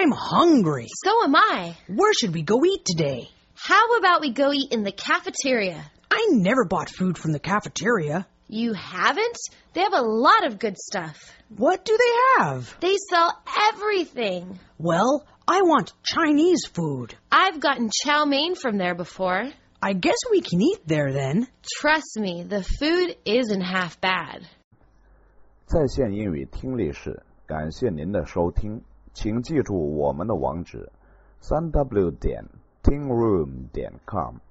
I'm hungry. So am I. Where should we go eat today? How about we go eat in the cafeteria? I never bought food from the cafeteria. You haven't? They have a lot of good stuff. What do they have? They sell everything. Well, I want Chinese food. I've gotten chow mein from there before. I guess we can eat there then. Trust me, the food isn't half bad. 在线英语听力室，感谢您的收听，请记住我们的网址：3w.tingroom.com。